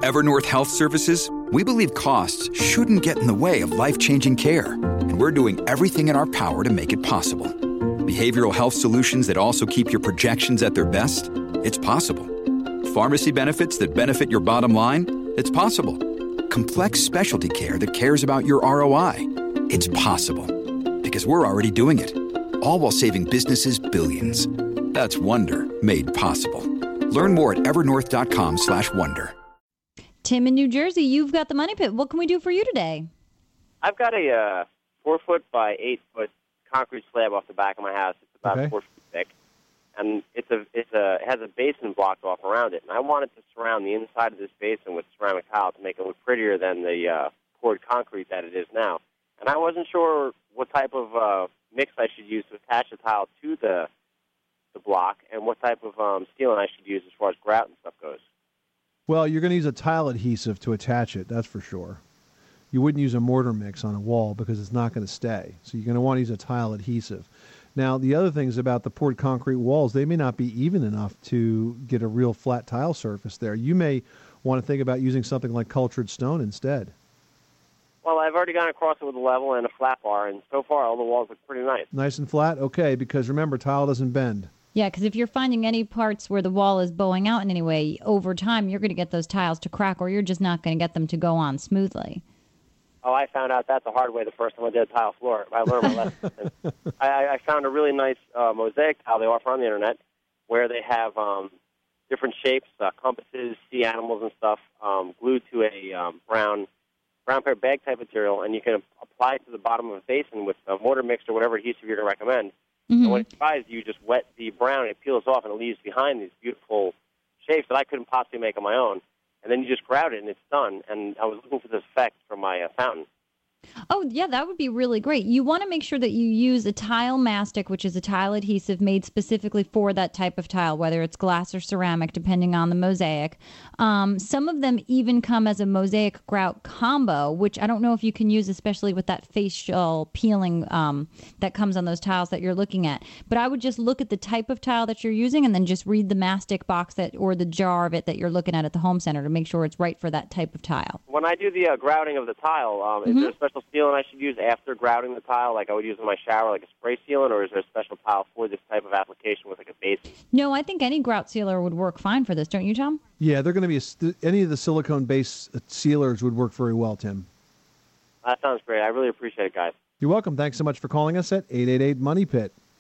Evernorth Health Services, we believe costs shouldn't get in the way of life-changing care, and we're doing everything in our power to make it possible. Behavioral health solutions that also keep your projections at their best? It's possible. Pharmacy benefits that benefit your bottom line? It's possible. Complex specialty care that cares about your ROI? It's possible. Because we're already doing it. All while saving businesses billions. That's Wonder made possible. Learn more at evernorth.com/wonder. Tim in New Jersey, you've got the Money Pit. What can we do for you today? I've got a 4-foot by 8-foot concrete slab off the back of my house. It's about 4 feet thick, and it has a basin blocked off around it. And I wanted to surround the inside of this basin with ceramic tile to make it look prettier than the poured concrete that it is now. And I wasn't sure what type of mix I should use to attach the tile to the block, and what type of sealant I should use as far as grout and stuff goes. Well, you're going to use a tile adhesive to attach it, that's for sure. You wouldn't use a mortar mix on a wall because it's not going to stay. So you're going to want to use a tile adhesive. Now, the other thing is about the poured concrete walls. They may not be even enough to get a real flat tile surface there. You may want to think about using something like cultured stone instead. Well, I've already gone across it with a level and a flat bar, and so far all the walls look pretty nice. Nice and flat? Okay, because remember, tile doesn't bend. Yeah, because if you're finding any parts where the wall is bowing out in any way, over time you're going to get those tiles to crack, or you're just not going to get them to go on smoothly. Oh, I found out that the hard way the first time I did a tile floor. I learned my lesson. I found a really nice mosaic tile they offer on the internet where they have different shapes, compasses, sea animals and stuff, glued to a brown paper bag type material, and you can apply it to the bottom of a basin with a mortar mix or whatever adhesive you're going to recommend. Mm-hmm. And when it dries, you just wet the brown, and it peels off, and it leaves behind these beautiful shapes that I couldn't possibly make on my own. And then you just grout it, and it's done. And I was looking for this effect from my fountain. Oh, yeah, that would be really great. You want to make sure that you use a tile mastic, which is a tile adhesive made specifically for that type of tile, whether it's glass or ceramic, depending on the mosaic. Some of them even come as a mosaic grout combo, which I don't know if you can use, especially with that facial peeling that comes on those tiles that you're looking at. But I would just look at the type of tile that you're using and then just read the mastic box or the jar of it that you're looking at the home center to make sure it's right for that type of tile. When I do the grouting of the tile, is there a special sealant I should use after grouting the tile, like I would use in my shower, like a spray sealant, or is there a special tile for this type of application with like a basin? No, I think any grout sealer would work fine for this, don't you, Tom? Yeah, they're going to be any of the silicone-based sealers would work very well, Tim. That sounds great. I really appreciate it, guys. You're welcome. Thanks so much for calling us at 888-MONEY-PIT.